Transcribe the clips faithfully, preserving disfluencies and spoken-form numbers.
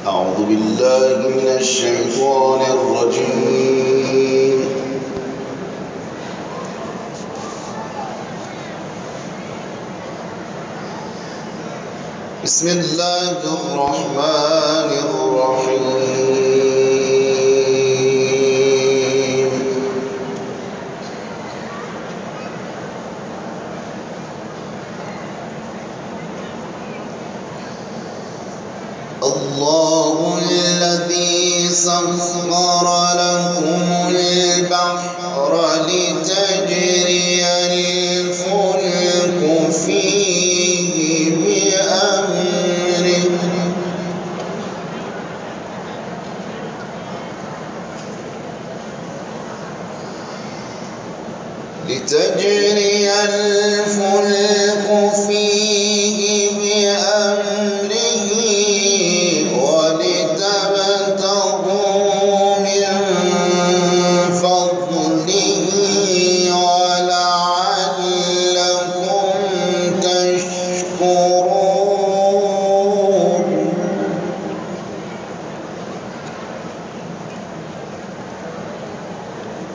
أعوذ بالله من الشيطان الرجيم. بسم الله الرحمن الرحيم. الله الذي سخر لكم البحر لتجري الفلك فيه بأمره لتجري الفلك فيه بأمره ولتبتغوا من فضله ولعلكم تشكرون.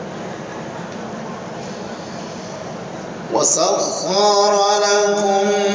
وسخر لكم